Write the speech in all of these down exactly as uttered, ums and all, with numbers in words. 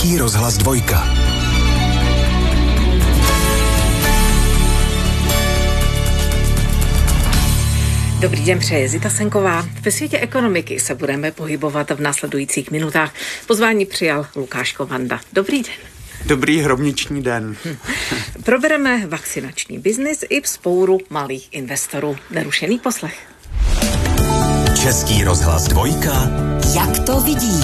Český rozhlas dvojka. Dobrý den, přeje Zita Senková. Ve světě ekonomiky se budeme pohybovat v následujících minutách. Pozvání přijal Lukáš Kovanda. Dobrý den. Dobrý hromniční den. Hm. Probereme vakcinační biznis i vzpouru malých investorů. Nerušený poslech. Český rozhlas dvojka. Jak to vidí?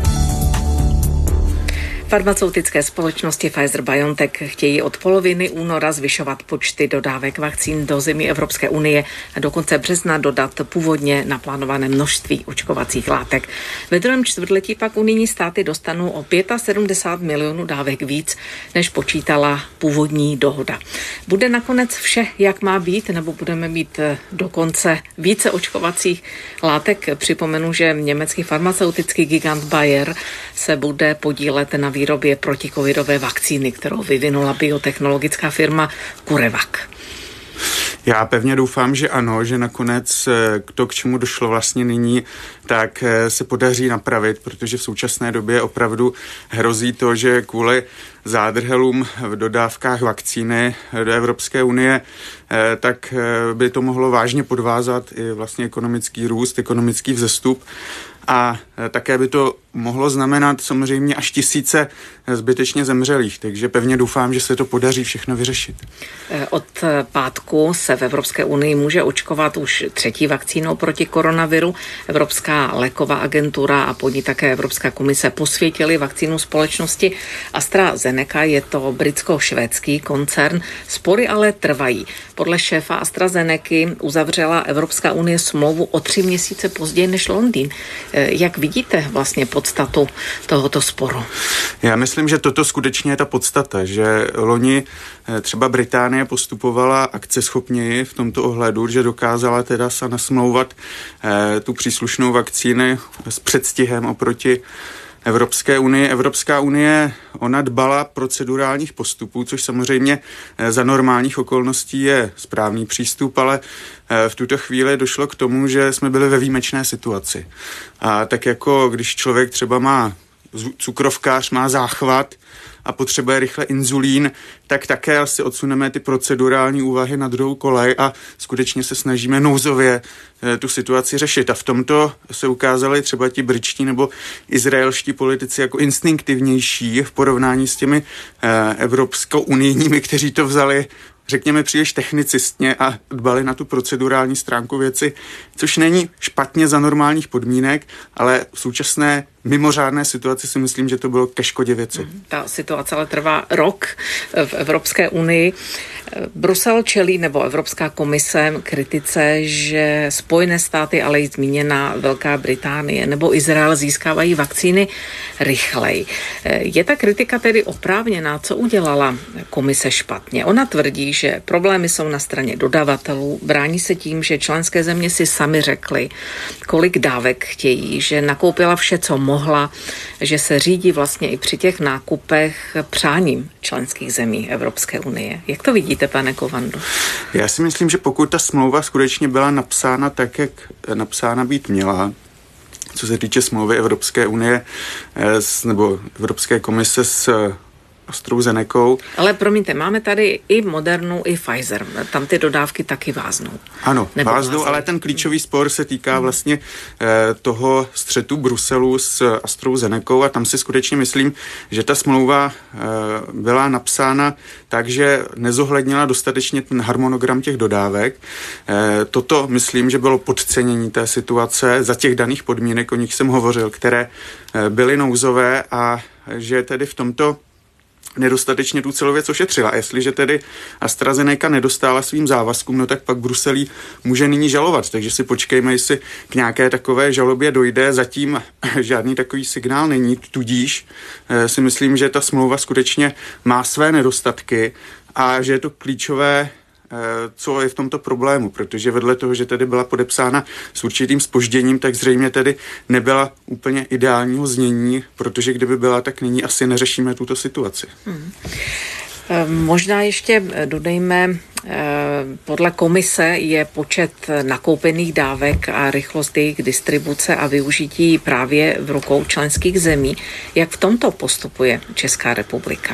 Farmaceutické společnosti Pfizer-BioNTech chtějí od poloviny února zvyšovat počty dodávek vakcín do zemí Evropské unie a do konce března dodat původně naplánované množství očkovacích látek. Ve druhém čtvrtletí pak unijní státy dostanou o sedmdesát pět milionů dávek víc, než počítala původní dohoda. Bude nakonec vše, jak má být, nebo budeme mít dokonce více očkovacích látek? Připomenu, že německý farmaceutický gigant Bayer se bude podílet na výrobě protikovidové vakcíny, kterou vyvinula biotechnologická firma CureVac. Já pevně doufám, že ano, že nakonec to, k čemu došlo vlastně nyní, tak se podaří napravit, protože v současné době opravdu hrozí to, že kvůli zádrhelům v dodávkách vakcíny do Evropské unie, tak by to mohlo vážně podvázat i vlastně ekonomický růst, ekonomický vzestup. A také by to mohlo znamenat samozřejmě až tisíce zbytečně zemřelých, takže pevně doufám, že se to podaří všechno vyřešit. Od pátku se v Evropské unii může očkovat už třetí vakcínou proti koronaviru. Evropská léková agentura a pod ní také Evropská komise posvětili vakcínu společnosti AstraZeneca, je to britsko-švédský koncern. Spory ale trvají. Podle šéfa AstraZenecy uzavřela Evropská unie smlouvu o tři měsíce později než Londýn. Jak vidíte vlastně podstatu tohoto sporu? Já myslím, že toto skutečně je ta podstata, že loni třeba Británie postupovala akceschopněji v tomto ohledu, že dokázala teda se nasmlouvat eh, tu příslušnou vakcíny s předstihem oproti Evropské unie. Evropská unie, ona dbala procedurálních postupů, což samozřejmě za normálních okolností je správný přístup, ale v tuto chvíli došlo k tomu, že jsme byli ve výjimečné situaci. A tak jako když člověk třeba má cukrovkář, má záchvat a potřebuje rychle inzulín, tak také asi odsuneme ty procedurální úvahy na druhou kolej a skutečně se snažíme nouzově tu situaci řešit. A v tomto se ukázali třeba ti britští nebo izraelští politici jako instinktivnější v porovnání s těmi eh, evropsko-unijními, kteří to vzali, řekněme, příliš technicistně a dbali na tu procedurální stránku věci, což není špatně za normálních podmínek, ale v současné mimořádné situaci si myslím, že to bylo ke škodě věci. Ta situace ale trvá rok v Evropské unii. Brusel čelí, nebo Evropská komise, kritice, že Spojené státy, ale i zmíněná Velká Británie nebo Izrael získávají vakcíny rychleji. Je ta kritika tedy oprávněná? Co udělala komise špatně? Ona tvrdí, že problémy jsou na straně dodavatelů, brání se tím, že členské země si sami řekly, kolik dávek chtějí, že nakoupila vše, co mohla, že se řídí vlastně i při těch nákupech přáním členských zemí Evropské unie. Jak to vidíte, pane Kovando? Já si myslím, že pokud ta smlouva skutečně byla napsána tak, jak napsána být měla, co se týče smlouvy Evropské unie nebo Evropské komise s AstraZenecou. Ale promiňte, máme tady i Modernu, i Pfizer. Tam ty dodávky taky váznou. Ano, váznou, ale ten klíčový spor se týká hmm. vlastně eh, toho střetu Bruselu s AstraZenecou a tam si skutečně myslím, že ta smlouva eh, byla napsána tak, že nezohlednila dostatečně ten harmonogram těch dodávek. Eh, toto myslím, že bylo podcenění té situace za těch daných podmínek, o nich jsem hovořil, které eh, byly nouzové a že tedy v tomto nedostatečně tu celou věc ošetřila. A jestliže tedy AstraZeneca nedostála svým závazkům, no tak pak Bruselí může nyní žalovat. Takže si počkejme, jestli k nějaké takové žalobě dojde. Zatím žádný takový signál není, tudíž si myslím, že ta smlouva skutečně má své nedostatky a že je to klíčové, co je v tomto problému, protože vedle toho, že tedy byla podepsána s určitým zpožděním, tak zřejmě tedy nebyla úplně ideálního znění, protože kdyby byla, tak nyní asi neřešíme tuto situaci. Hmm. Možná ještě dodejme Podle komise je počet nakoupených dávek a rychlost jejich distribuce a využití právě v rukou členských zemí. Jak v tomto postupuje Česká republika?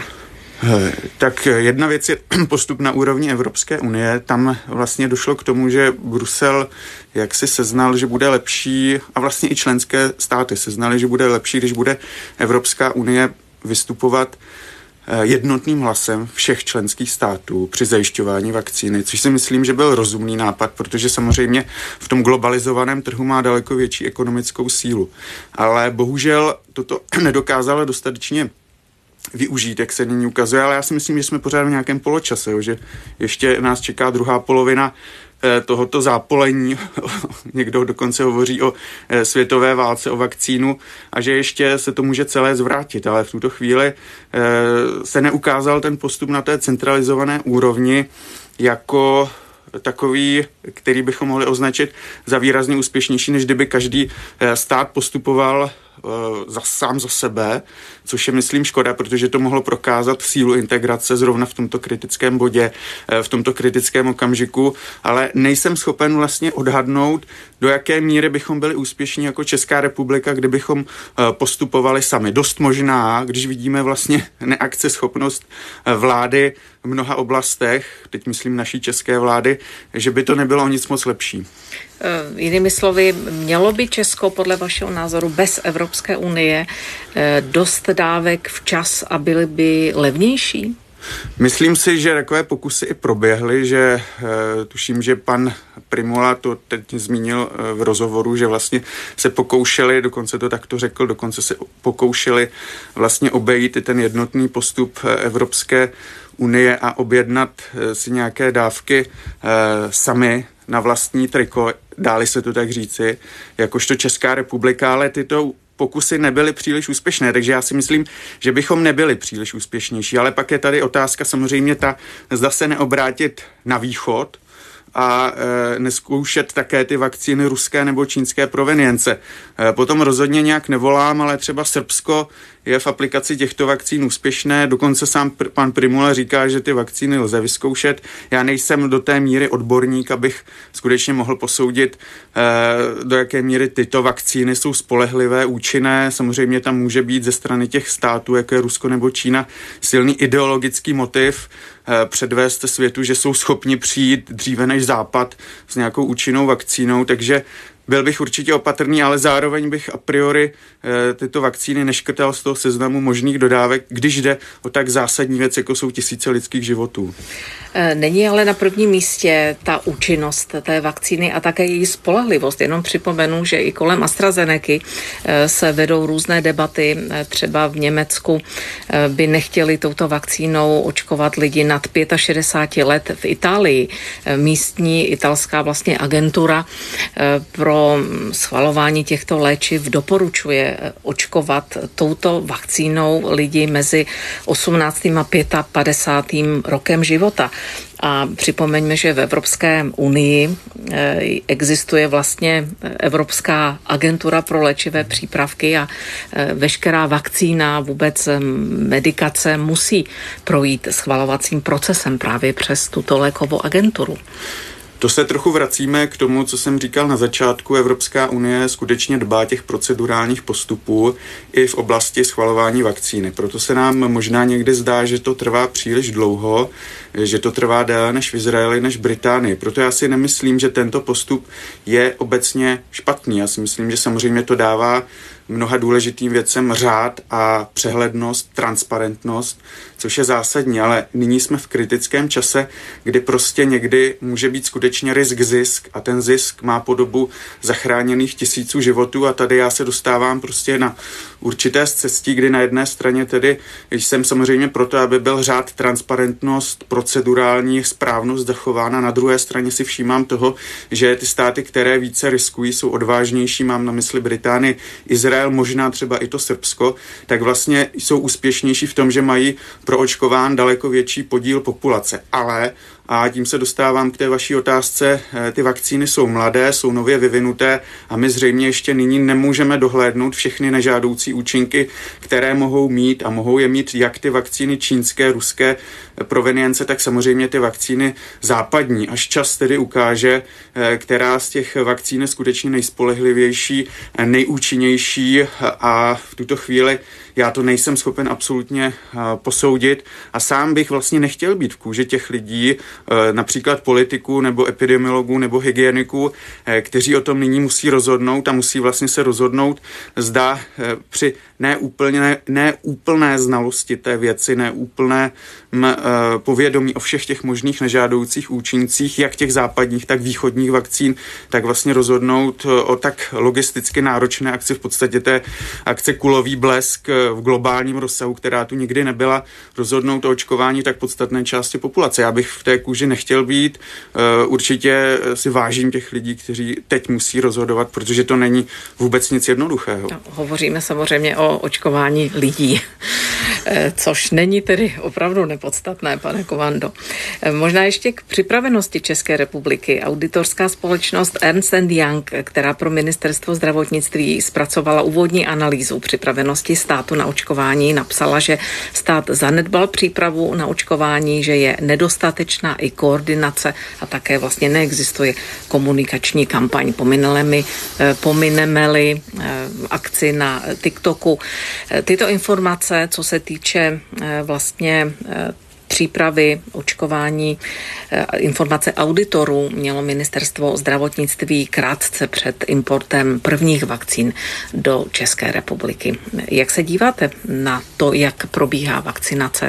Tak jedna věc je postup na úrovni Evropské unie. Tam vlastně došlo k tomu, že Brusel jak si seznal, že bude lepší, a vlastně i členské státy seznali, že bude lepší, když bude Evropská unie vystupovat jednotným hlasem všech členských států při zajišťování vakcíny, což si myslím, že byl rozumný nápad, protože samozřejmě v tom globalizovaném trhu má daleko větší ekonomickou sílu. Ale bohužel toto nedokázalo dostatečně využít, jak se nyní ukazuje, ale já si myslím, že jsme pořád v nějakém poločase, jo, že ještě nás čeká druhá polovina tohoto zápolení. Někdo dokonce hovoří o světové válce, o vakcínu a že ještě se to může celé zvrátit, ale v tuto chvíli se neukázal ten postup na té centralizované úrovni jako takový, který bychom mohli označit za výrazně úspěšnější, než kdyby každý stát postupoval za, sám za sebe, což je, myslím, škoda, protože to mohlo prokázat sílu integrace zrovna v tomto kritickém bodě, v tomto kritickém okamžiku, ale nejsem schopen vlastně odhadnout, do jaké míry bychom byli úspěšní jako Česká republika, kdybychom postupovali sami. Dost možná, když vidíme vlastně neakceschopnost vlády v mnoha oblastech, teď myslím naší české vlády, že by to nebylo o nic moc lepší. Jinými slovy, mělo by Česko podle vašeho názoru bez Evropské unie dost dávek včas a byly by levnější? Myslím si, že takové pokusy i proběhly, že e, tuším, že pan Prymula to teď zmínil e, v rozhovoru, že vlastně se pokoušeli, dokonce to takto řekl, dokonce se pokoušeli vlastně obejít i ten jednotný postup Evropské unie a objednat e, si nějaké dávky e, sami na vlastní triko, dáli se to tak říci, jakožto Česká republika, ale tyto pokusy nebyly příliš úspěšné, takže já si myslím, že bychom nebyli příliš úspěšnější, ale pak je tady otázka samozřejmě ta, zda se neobrátit na východ a e, neskoušet také ty vakcíny ruské nebo čínské provenience. E, potom rozhodně nějak nevolám, ale třeba Srbsko je v aplikaci těchto vakcín úspěšné, dokonce sám pr- pan Prymula říká, že ty vakcíny lze vyzkoušet. Já nejsem do té míry odborník, abych skutečně mohl posoudit, e, do jaké míry tyto vakcíny jsou spolehlivé, účinné. Samozřejmě tam může být ze strany těch států, jako je Rusko nebo Čína, silný ideologický motiv, předvést světu, že jsou schopni přijít dříve než Západ s nějakou účinnou vakcínou, takže byl bych určitě opatrný, ale zároveň bych a priori e, tyto vakcíny neškrtal z toho seznamu možných dodávek, když jde o tak zásadní věc, jako jsou tisíce lidských životů. Není ale na prvním místě ta účinnost té vakcíny a také její spolehlivost. Jenom připomenu, že i kolem AstraZeneky se vedou různé debaty. Třeba v Německu by nechtěli touto vakcínou očkovat lidi nad šedesát pět let. V Itálii místní italská vlastně agentura pro schvalování těchto léčiv doporučuje očkovat touto vakcínou lidi mezi osmnáctým a padesátým pátým rokem života. A připomeňme, že v Evropské unii existuje vlastně Evropská agentura pro léčivé přípravky a veškerá vakcína, vůbec medikace musí projít schvalovacím procesem právě přes tuto lékovou agenturu. To se trochu vracíme k tomu, co jsem říkal na začátku. Evropská unie skutečně dbá těch procedurálních postupů i v oblasti schvalování vakcíny. Proto se nám možná někdy zdá, že to trvá příliš dlouho, že to trvá déle než v Izraeli, než v Británii. Proto já si nemyslím, že tento postup je obecně špatný. Já si myslím, že samozřejmě to dává mnoha důležitým věcem řád a přehlednost, transparentnost, což je zásadní, ale nyní jsme v kritickém čase, kdy prostě někdy může být skutečně risk zisk a ten zisk má podobu zachráněných tisíců životů a tady já se dostávám prostě na určité cestí, kdy na jedné straně tedy jsem samozřejmě proto, aby byl řád, transparentnost, procedurální správnost zachována, na druhé straně si všímám toho, že ty státy, které více riskují, jsou odvážnější, mám na mysli Británii, Izrael, možná třeba i to Srbsko, tak vlastně jsou úspěšnější v tom, že mají proočkován daleko větší podíl populace. Ale, A tím se dostávám k té vaší otázce. Ty vakcíny jsou mladé, jsou nově vyvinuté a my zřejmě ještě nyní nemůžeme dohlédnout všechny nežádoucí účinky, které mohou mít a mohou je mít jak ty vakcíny čínské, ruské provenience, tak samozřejmě ty vakcíny západní. Až čas tedy ukáže, která z těch vakcín je skutečně nejspolehlivější, nejúčinnější a v tuto chvíli já to nejsem schopen absolutně posoudit a sám bych vlastně nechtěl být v kůži těch lidí, například politiků nebo epidemiologů nebo hygieniků, kteří o tom nyní musí rozhodnout a musí vlastně se rozhodnout, zda při neúplné, neúplné znalosti té věci, neúplné povědomí o všech těch možných nežádoucích účincích, jak těch západních, tak východních vakcín, tak vlastně rozhodnout o tak logisticky náročné akci, v podstatě té akce kulový blesk v globálním rozsahu, která tu nikdy nebyla, rozhodnout o očkování tak podstatné části populace. Já bych v té kůži nechtěl být. Určitě si vážím těch lidí, kteří teď musí rozhodovat, protože to není vůbec nic jednoduchého. No, hovoříme samozřejmě o očkování lidí, což není tedy opravdu nepodstatné, pane Kovando. Možná ještě k připravenosti České republiky. Auditorská společnost Ernst and Young, která pro ministerstvo zdravotnictví zpracovala úvodní analýzu připravenosti státu na očkování, napsala, že stát zanedbal přípravu na očkování, že je nedostatečná i koordinace a také vlastně neexistuje komunikační kampaň. Pomineme-li, pomineme-li akci na TikToku. Tyto informace, co se týče vlastně přípravy očkování, informace auditorů mělo ministerstvo zdravotnictví krátce před importem prvních vakcín do České republiky. Jak se díváte na to, jak probíhá vakcinace?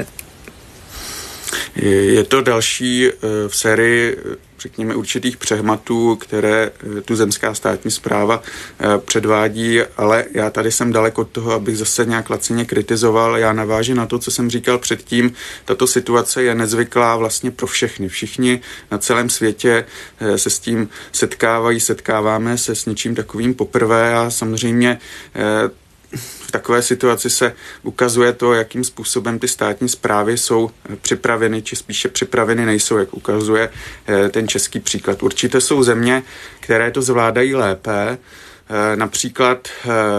Je to další v sérii, řekněme, určitých přehmatů, které tu zemská státní správa předvádí, ale já tady jsem daleko od toho, abych zase nějak lacině kritizoval. Já navážu na to, co jsem říkal předtím. Tato situace je nezvyklá vlastně pro všechny. Všichni na celém světě se s tím setkávají, setkáváme se s něčím takovým poprvé a samozřejmě v takové situaci se ukazuje to, jakým způsobem ty státní správy jsou připraveny, či spíše připraveny nejsou, jak ukazuje ten český příklad. Určitě jsou země, které to zvládají lépe, například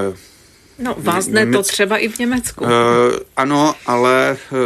No, vázne Němec... to třeba i v Německu. Uh, ano, ale uh,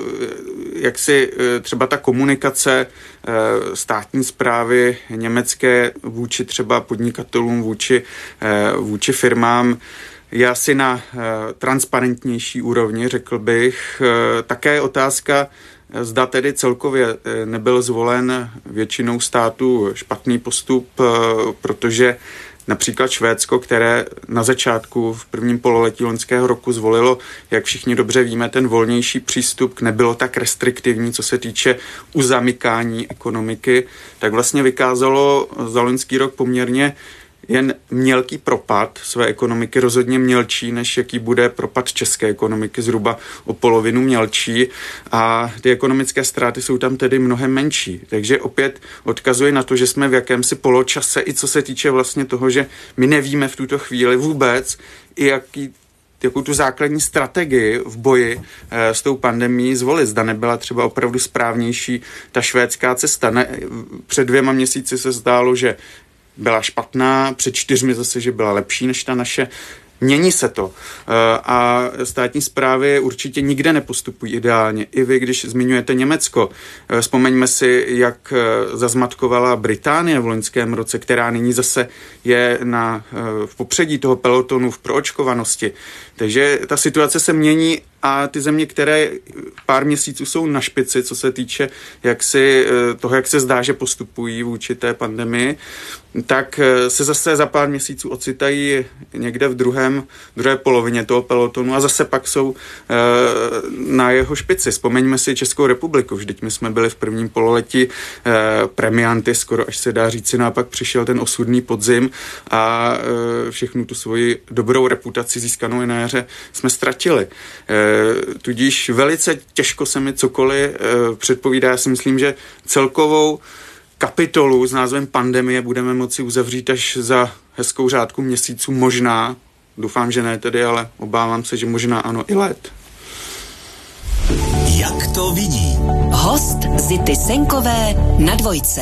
jak si uh, třeba ta komunikace uh, státní správy německé vůči třeba podnikatelům, vůči, uh, vůči firmám je asi na uh, transparentnější úrovni, řekl bych. Uh, také otázka, zda tedy celkově nebyl zvolen většinou států špatný postup, uh, protože například Švédsko, které na začátku v prvním pololetí loňského roku zvolilo, jak všichni dobře víme, ten volnější přístup, nebylo tak restriktivní, co se týče uzamykání ekonomiky, tak vlastně vykázalo za loňský rok poměrně jen mělký propad své ekonomiky, rozhodně mělčí, než jaký bude propad české ekonomiky, zhruba o polovinu mělčí a ty ekonomické ztráty jsou tam tedy mnohem menší. Takže opět odkazuje na to, že jsme v jakémsi poločase, i co se týče vlastně toho, že my nevíme v tuto chvíli vůbec, i jaký jakou tu základní strategii v boji e, s tou pandemií zvolit. Zda nebyla třeba opravdu správnější ta švédská cesta. Ne, před dvěma měsíci se zdálo, že byla špatná, před čtyřmi zase, že byla lepší než ta naše. Mění se to a státní správy určitě nikde nepostupují ideálně. I vy, když zmiňujete Německo, vzpomeňme si, jak zazmatkovala Británie v loňském roce, která nyní zase je na, v popředí toho pelotonu v proočkovanosti. Takže ta situace se mění a ty země, které pár měsíců jsou na špici, co se týče jak si, toho, jak se zdá, že postupují vůči té pandemii, tak se zase za pár měsíců ocitají někde v druhém, druhé polovině toho pelotonu a zase pak jsou e, na jeho špici. Vzpomeňme si Českou republiku. Vždyť my jsme byli v prvním pololetí e, premianty, skoro až se dá říci, no a pak přišel ten osudný podzim a e, všechnu tu svoji dobrou reputaci získanou na jaře jsme ztratili. E, tudíž velice těžko se mi cokoliv e, předpovídá. Já si myslím, že celkovou kapitolu s názvem pandemie budeme moci uzavřít až za hezkou řádku měsíců, možná, doufám, že ne tedy, ale obávám se, že možná ano i let. Jak to vidí Host Zity Senkové na Dvojce.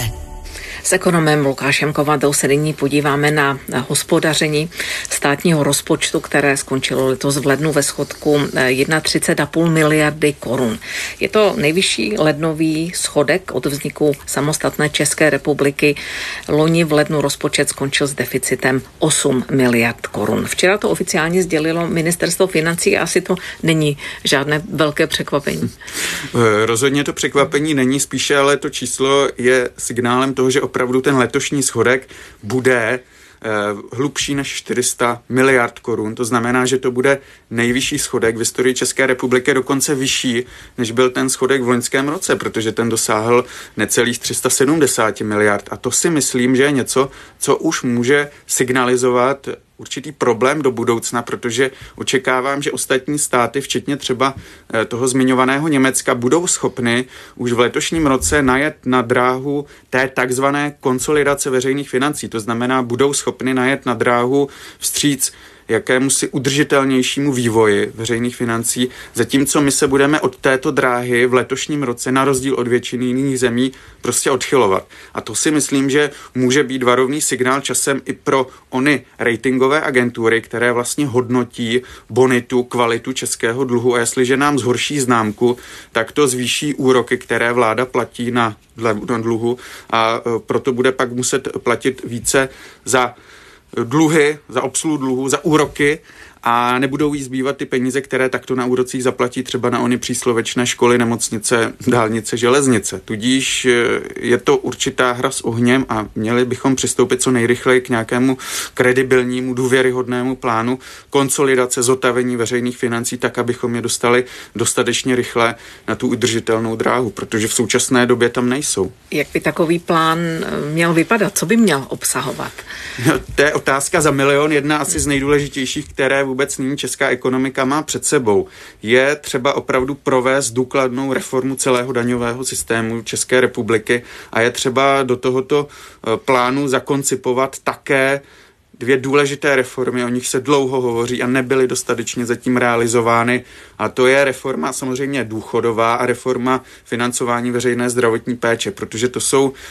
S ekonomem Lukášem Kovadou se nyní podíváme na hospodaření státního rozpočtu, které skončilo letos v lednu ve schodku třicet jedna celá pět miliardy korun. Je to nejvyšší lednový schodek od vzniku samostatné České republiky. Loni v lednu rozpočet skončil s deficitem osm miliard korun. Včera to oficiálně sdělilo ministerstvo financí a asi to není žádné velké překvapení. Rozhodně to překvapení není, spíše ale to číslo je signálem toho, že opravdu ten letošní schodek bude eh, hlubší než čtyři sta miliard korun. To znamená, že to bude nejvyšší schodek v historii České republiky, dokonce vyšší, než byl ten schodek v loňském roce, protože ten dosáhl necelých tři sta sedmdesát miliard. A to si myslím, že je něco, co už může signalizovat určitý problém do budoucna, protože očekávám, že ostatní státy, včetně třeba toho zmiňovaného Německa, budou schopny už v letošním roce najet na dráhu té takzvané konsolidace veřejných financí. To znamená, budou schopny najet na dráhu vstříc jakému si udržitelnějšímu vývoji veřejných financí, zatímco my se budeme od této dráhy v letošním roce na rozdíl od většiny jiných zemí prostě odchylovat. A to si myslím, že může být varovný signál časem i pro ony ratingové agentury, které vlastně hodnotí bonitu, kvalitu českého dluhu a jestliže nám zhorší známku, tak to zvýší úroky, které vláda platí na, na dluhu a proto bude pak muset platit více za dluhy, za obsluhu dluhu, za úroky a nebudou jí zbývat ty peníze, které takto na úrocích zaplatí třeba na ony příslovečné školy, nemocnice, dálnice, železnice. Tudíž je to určitá hra s ohněm a měli bychom přistoupit co nejrychleji k nějakému kredibilnímu, důvěryhodnému plánu konsolidace, zotavení veřejných financí tak, abychom je dostali dostatečně rychle na tu udržitelnou dráhu, protože v současné době tam nejsou. Jak by takový plán měl vypadat? Co by měl obsahovat? No, to je otázka za milion, jedna asi z nejdůležitějších, které vůbec nyní česká ekonomika má před sebou. Je třeba opravdu provést důkladnou reformu celého daňového systému České republiky a je třeba do tohoto plánu zakoncipovat také dvě důležité reformy, o nich se dlouho hovoří a nebyly dostatečně zatím realizovány. A to je reforma samozřejmě důchodová a reforma financování veřejné zdravotní péče, protože to jsou uh,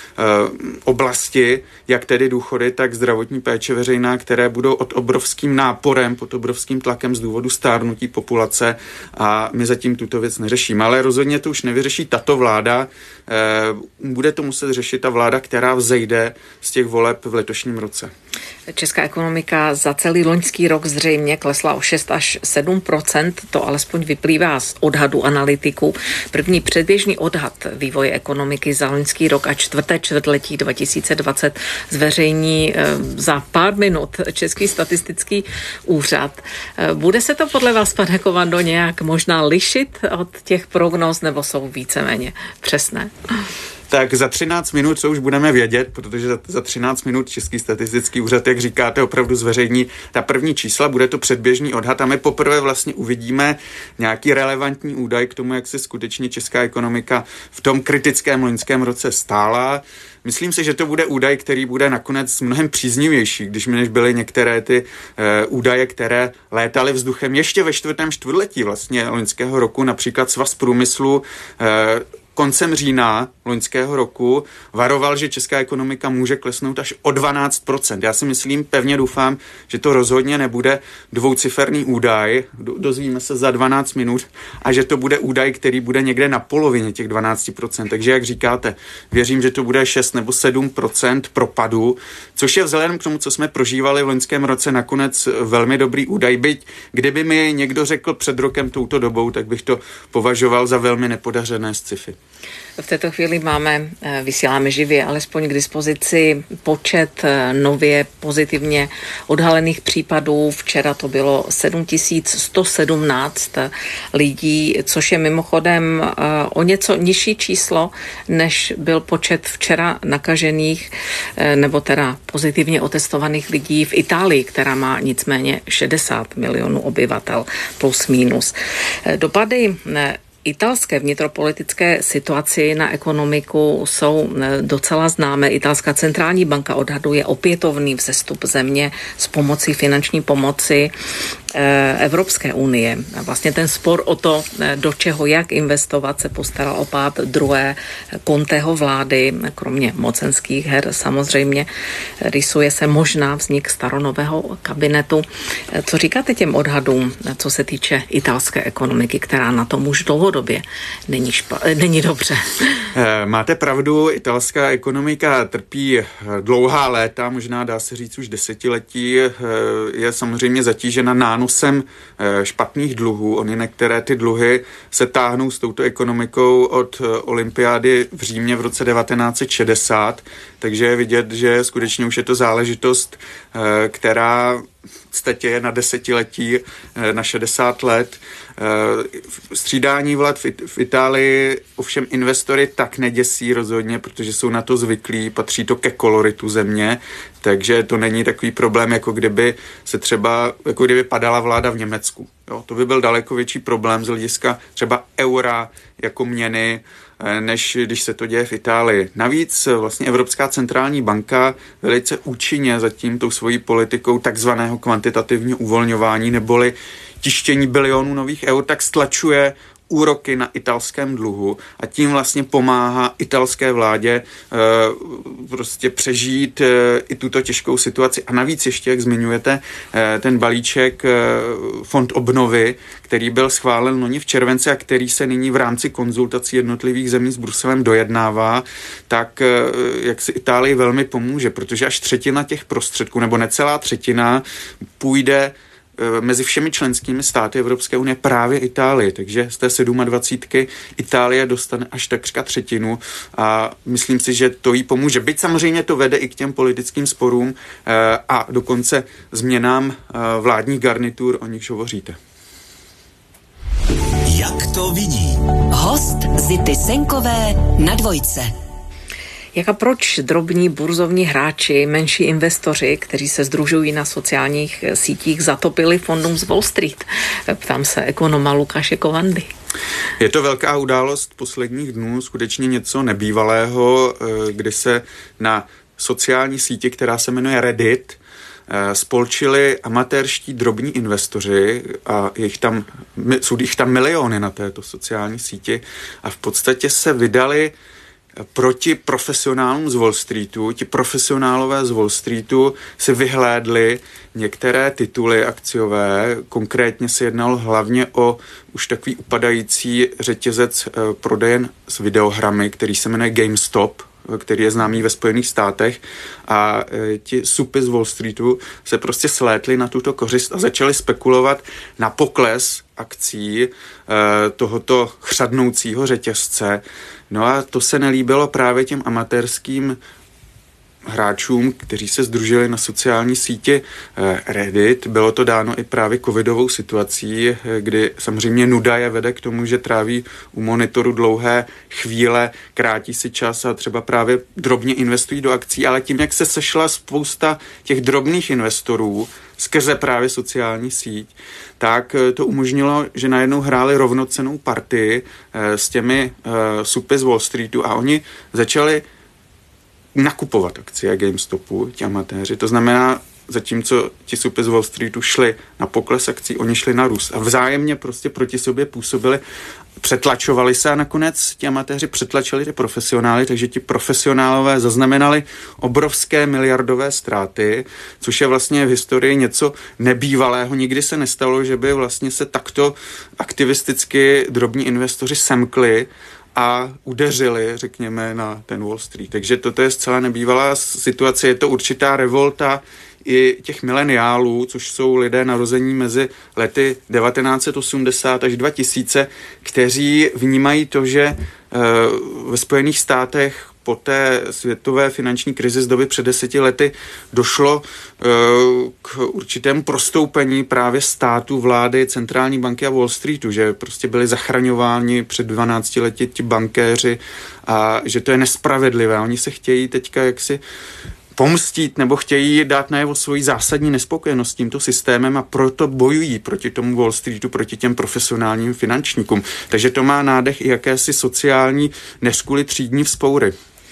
oblasti, jak tedy důchody, tak zdravotní péče veřejná, které budou od obrovským náporem, pod obrovským tlakem z důvodu stárnutí populace a my zatím tuto věc neřešíme. Ale rozhodně to už nevyřeší tato vláda. Uh, bude to muset řešit ta vláda, která vzejde z těch voleb v letošním roce. Česká ekonomika za celý loňský rok zřejmě klesla o šest až sedm procent, to alespoň vyplývá z odhadu analytiků. První předběžný odhad vývoje ekonomiky za loňský rok a čtvrté čtvrtletí dva tisíce dvacet zveřejní za pár minut Český statistický úřad. Bude se to podle vás, pane Kovando, nějak možná lišit od těch prognóz, nebo jsou víceméně přesné? Tak za třináct minut to už budeme vědět, protože za, za třináct minut Český statistický úřad, jak říkáte, opravdu zveřejní ta první čísla, bude to předběžný odhad a my poprvé vlastně uvidíme nějaký relevantní údaj k tomu, jak se skutečně česká ekonomika v tom kritickém loňském roce stála. Myslím si, že to bude údaj, který bude nakonec mnohem příznivější, když než byly některé ty e, údaje, které létaly vzduchem ještě ve čtvrtém čtvrtletí vlastně loňského roku, například Svaz průmyslu e, koncem října loňského roku varoval, že česká ekonomika může klesnout až o dvanáct procent. Já si myslím, pevně doufám, že to rozhodně nebude dvouciferný údaj, dozvíme se za dvanáct minut, a že to bude údaj, který bude někde na polovině těch dvanáct procent. Takže jak říkáte, věřím, že to bude šest nebo sedm procent propadu, což je vzhledem k tomu, co jsme prožívali v loňském roce, nakonec velmi dobrý údaj. Byť kdyby mi někdo řekl před rokem touto dobou, tak bych to považoval za velmi nepodařené sci-fi. V této chvíli máme, vysíláme živě, alespoň k dispozici počet nově pozitivně odhalených případů. Včera to bylo sedm tisíc sto sedmnáct lidí, což je mimochodem o něco nižší číslo, než byl počet včera nakažených, nebo teda pozitivně otestovaných lidí v Itálii, která má nicméně šedesát milionů obyvatel plus minus. Dopady italské vnitropolitické situaci na ekonomiku jsou docela známé. Italská centrální banka odhaduje opětovný vzestup země s pomocí finanční pomoci Evropské unie. Vlastně ten spor o to, do čeho, jak investovat, se postaral o pád druhé Conteho vlády, kromě mocenských her samozřejmě. Rysuje se možná vznik staronového kabinetu. Co říkáte těm odhadům, co se týče italské ekonomiky, která na tom už dlouhodobě není, špa- není dobře? Máte pravdu, italská ekonomika trpí dlouhá léta, možná dá se říct už desetiletí, je samozřejmě zatížena nánosem špatných dluhů. Ony některé ty dluhy se táhnou s touto ekonomikou od olympiády v Římě v roce devatenáct set šedesát, takže je vidět, že skutečně už je to záležitost, která v podstatě je na desetiletí, na šedesát let. Střídání vlád v Itálii ovšem investory tak neděsí rozhodně, protože jsou na to zvyklí, patří to ke koloritu země, takže to není takový problém, jako kdyby se třeba, jako kdyby padala vláda v Německu. Jo, to by byl daleko větší problém z hlediska třeba eura jako měny, než když se to děje v Itálii. Navíc vlastně Evropská centrální banka velice účinně zatím tou svojí politikou takzvaného kvantitativního uvolňování neboli tištění bilionů nových eur, tak stlačuje úroky na italském dluhu a tím vlastně pomáhá italské vládě e, prostě přežít e, i tuto těžkou situaci. A navíc ještě, jak zmiňujete, e, ten balíček e, Fond obnovy, který byl schválen loni v červenci a který se nyní v rámci konzultací jednotlivých zemí s Bruselem dojednává, tak e, jak si Itálii velmi pomůže, protože až třetina těch prostředků, nebo necelá třetina, půjde mezi všemi členskými státy Evropské unie právě Itálii, takže z té sedmadvacítky Itálie dostane až takřka třetinu a myslím si, že to jí pomůže. Byť samozřejmě to vede i k těm politickým sporům a dokonce změnám vládních garnitur, o nichž hovoříte. Jak to vidí? Host Zity Senkové na Dvojce. Jak a proč drobní burzovní hráči, menší investoři, kteří se sdružují na sociálních sítích, zatopili fondům z Wall Street? Ptám se ekonoma Lukáše Kovandy. Je to velká událost posledních dnů, skutečně něco nebývalého, kdy se na sociální síti, která se jmenuje Reddit, spolčili amatérští drobní investoři a jich tam, jsou jich tam miliony na této sociální síti a v podstatě se vydali proti profesionálům z Wall Streetu. Ti profesionálové z Wall Streetu si vyhlédli některé tituly akciové, konkrétně se jednalo hlavně o už takový upadající řetězec prodejen s videohrami, který se jmenuje GameStop, který je známý ve Spojených státech a ti supy z Wall Streetu se prostě slétli na tuto kořist a začali spekulovat na pokles akcí tohoto chřadnoucího řetězce. No a to se nelíbilo právě těm amatérským hráčům, kteří se sdružili na sociální síti Reddit. Bylo to dáno i právě covidovou situací, kdy samozřejmě nuda je vede k tomu, že tráví u monitoru dlouhé chvíle, krátí si čas a třeba právě drobně investují do akcí, ale tím, jak se sešla spousta těch drobných investorů skrze právě sociální síť, tak to umožnilo, že najednou hráli rovnocennou partii s těmi supy z Wall Streetu a oni začali nakupovat akcie GameStopu, ti amatéři. To znamená, zatímco ti supy z Wall Streetu šli na pokles akcí, oni šli na růst a vzájemně prostě proti sobě působili, přetlačovali se a nakonec ti amatéři přetlačili ty profesionály, takže ti profesionálové zaznamenali obrovské miliardové ztráty, což je vlastně v historii něco nebývalého. Nikdy se nestalo, že by vlastně se takto aktivisticky drobní investoři semkli a udeřili, řekněme, na ten Wall Street. Takže toto je zcela nebývalá situace, je to určitá revolta i těch mileniálů, což jsou lidé narození mezi lety devatenáct set osmdesát až dva tisíce, kteří vnímají to, že e, ve Spojených státech po té světové finanční krizi z doby před deseti lety došlo e, k určitému prostoupení právě státu, vlády, centrální banky a Wall Streetu, že prostě byli zachraňováni před dvanácti lety ti bankéři a že to je nespravedlivé. Oni se chtějí teďka jaksi pomstít nebo chtějí dát najevo svoji zásadní nespokojenost s tímto systémem a proto bojují proti tomu Wall Streetu, proti těm profesionálním finančníkům. Takže to má nádech i jakési sociální neřkuli třídní vzpoury.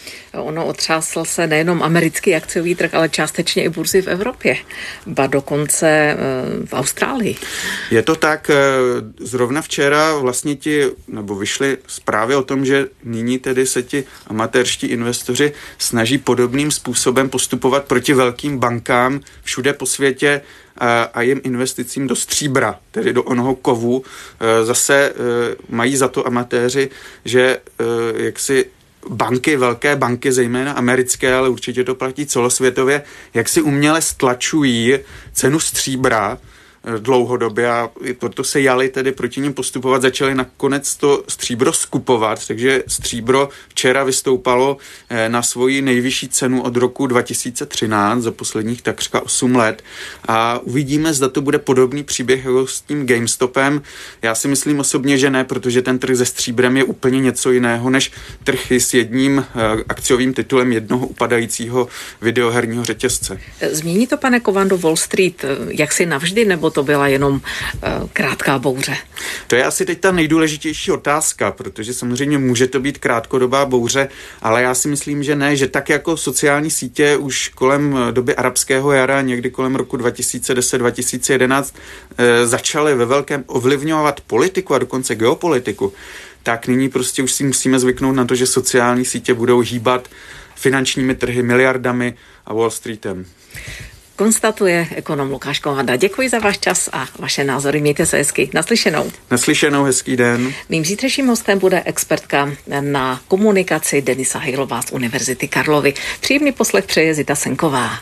Ono otřásl se nejenom americký akciový trh, ale částečně i burzy v Evropě, ba dokonce v Austrálii. Je to tak, zrovna včera vlastně ti, nebo vyšly zprávy o tom, že nyní tedy se ti amatérští investoři snaží podobným způsobem postupovat proti velkým bankám všude po světě a jim investicím do stříbra, tedy do onoho kovu. Zase mají za to amatéři, že jaksi banky, velké banky, zejména americké, ale určitě to platí celosvětově, jak si uměle stlačují cenu stříbra dlouhodobě a proto se jali tedy proti ním postupovat, začali nakonec to stříbro skupovat, takže stříbro včera vystoupalo na svoji nejvyšší cenu od roku dva tisíce třináct, za posledních takřka osm let a uvidíme, zda to bude podobný příběh jako s tím GameStopem. Já si myslím osobně, že ne, protože ten trh se stříbrem je úplně něco jiného, než trh s jedním akciovým titulem jednoho upadajícího videoherního řetězce. Změní to, pane Kovando, Wall Street jaksi navždy, nebo to byla jenom uh, krátká bouře? To je asi teď ta nejdůležitější otázka, protože samozřejmě může to být krátkodobá bouře, ale já si myslím, že ne, že tak jako sociální sítě už kolem doby arabského jara, někdy kolem roku dva tisíce deset dva tisíce jedenáct e, začaly ve velkém ovlivňovat politiku a dokonce geopolitiku, tak nyní prostě už si musíme zvyknout na to, že sociální sítě budou hýbat finančními trhy, miliardami a Wall Streetem. Konstatuje ekonom Lukáš Kovanda. Děkuji za váš čas a vaše názory. Mějte se hezky. Naslyšenou. Naslyšenou, hezký den. Mým zítřejším hostem bude expertka na komunikaci Denisa Hejlová z Univerzity Karlovy. Příjemný poslech přeje Zita Senková.